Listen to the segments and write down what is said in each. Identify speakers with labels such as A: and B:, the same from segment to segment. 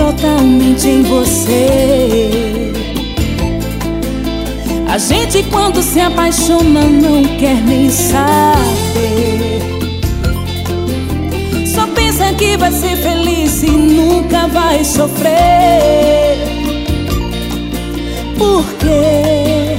A: totalmente em você. A gente quando se apaixona não quer nem saber, só pensa que vai ser feliz e nunca vai sofrer. Por quê?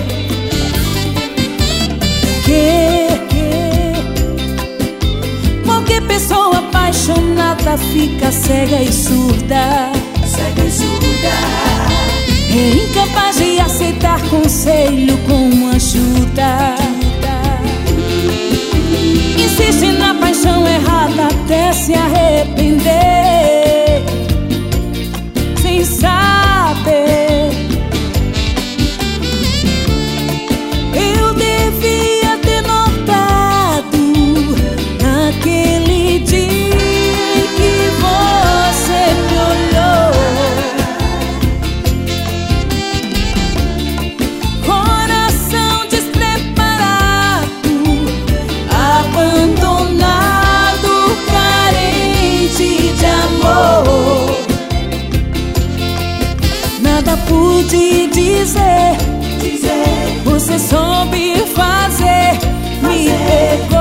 A: Qualquer pessoa apaixonada fica cega e surda.
B: Cega e surda.
A: É incapaz de aceitar conselho com ajuda. Insiste na paixão errada até se arrepender, sem saber. Eu devia ter notado naquele dia em que você me olhou. Coração despreparado, abandonado, carente de amor. Nada pude dizer, você soube fazer, me